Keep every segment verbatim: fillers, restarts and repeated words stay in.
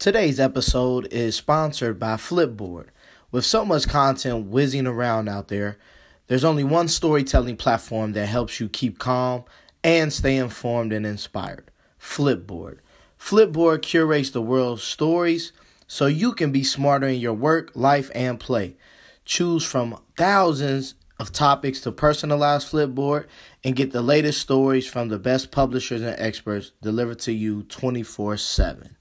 Today's episode is sponsored by Flipboard. With so much content whizzing around out there, there's only one storytelling platform that helps you keep calm and stay informed and inspired. Flipboard. Flipboard curates the world's stories so you can be smarter in your work, life, and play. Choose from thousands of topics to personalize Flipboard and get the latest stories from the best publishers and experts delivered to you twenty-four seven.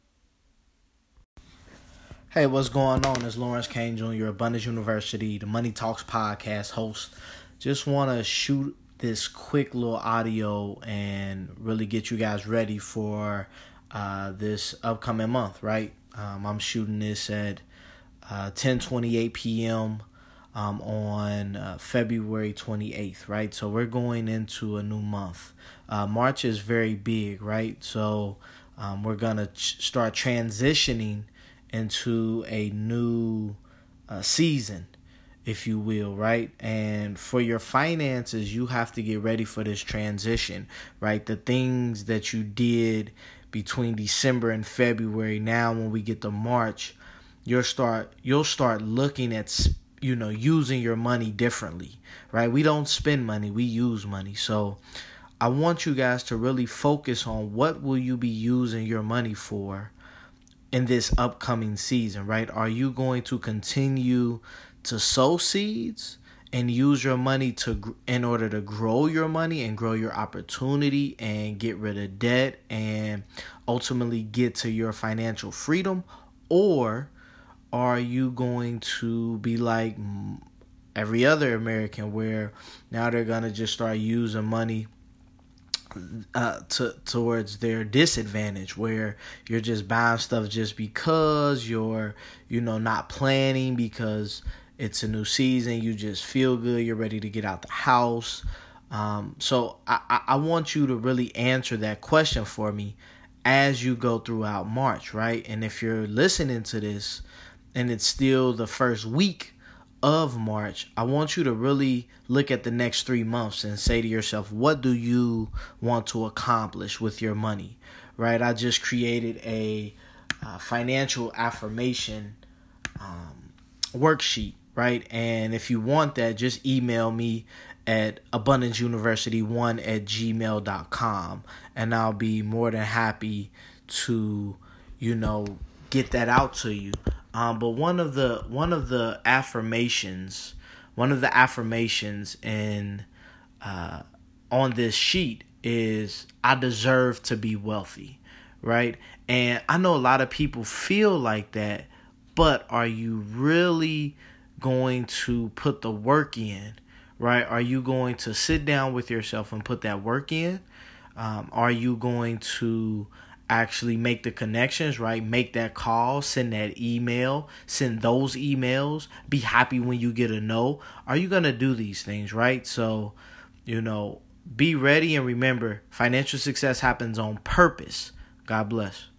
Hey, what's going on? It's Lawrence Kane Junior, Abundance University, the Money Talks podcast host. Just want to shoot this quick little audio and really get you guys ready for uh, this upcoming month, right? Um, I'm shooting this at uh, ten twenty-eight p.m. Um, on uh, February twenty-eighth, right? So we're going into a new month. Uh, March is very big, right? So um, we're going to ch- start transitioning into a new uh, season, if you will, right? And for your finances, you have to get ready for this transition, right? The things that you did between December and February, now when we get to March, you'll start you'll start looking at, you know, using your money differently, right? We don't spend money, we use money. So I want you guys to really focus on what will you be using your money for in this upcoming season, right? Are you going to continue to sow seeds and use your money to in order to grow your money and grow your opportunity and get rid of debt and ultimately get to your financial freedom? Or are you going to be like every other American where now they're going to just start using money Uh, to towards their disadvantage, where you're just buying stuff just because you're, you know, not planning because it's a new season, you just feel good, you're ready to get out the house. Um, so I, I want you to really answer that question for me as you go throughout March, right? And if you're listening to this and it's still the first week of March, I want you to really look at the next three months and say to yourself, what do you want to accomplish with your money, right? I just created a uh, financial affirmation um, worksheet, right? And if you want that, just email me at abundance university one at gmail dot com, and I'll be more than happy to, you know, get that out to you. Um, but one of the one of the affirmations, one of the affirmations in uh, on this sheet is, I deserve to be wealthy, right? And I know a lot of people feel like that, but are you really going to put the work in, right? Are you going to sit down with yourself and put that work in? Um, are you going to actually make the connections, right? Make that call, send that email, send those emails, be happy when you get a no. Are you going to do these things, right? So, you know, be ready and remember, financial success happens on purpose. God bless.